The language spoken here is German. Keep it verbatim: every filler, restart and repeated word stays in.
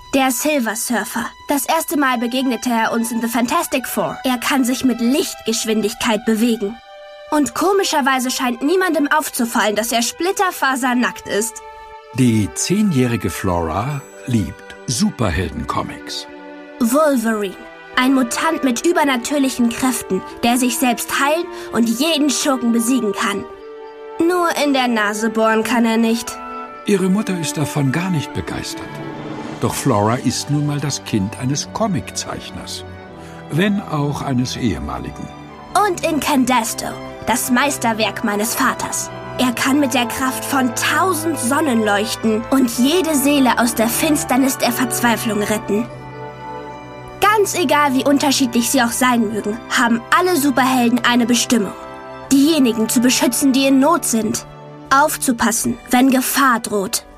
Der Silver Surfer. Das erste Mal begegnete er uns in The Fantastic Four. Er kann sich mit Lichtgeschwindigkeit bewegen. Und komischerweise scheint niemandem aufzufallen, dass er splitterfasernackt ist. Die zehnjährige Flora liebt Superhelden-Comics. Wolverine. Ein Mutant mit übernatürlichen Kräften, der sich selbst heilen und jeden Schurken besiegen kann. Nur in der Nase bohren kann er nicht. Ihre Mutter ist davon gar nicht begeistert. Doch Flora ist nun mal das Kind eines Comiczeichners. Wenn auch eines ehemaligen. Und Incandesto, das Meisterwerk meines Vaters. Er kann mit der Kraft von tausend Sonnen leuchten und jede Seele aus der Finsternis der Verzweiflung retten. Ganz egal, wie unterschiedlich sie auch sein mögen, haben alle Superhelden eine Bestimmung. Diejenigen zu beschützen, die in Not sind. Aufzupassen, wenn Gefahr droht.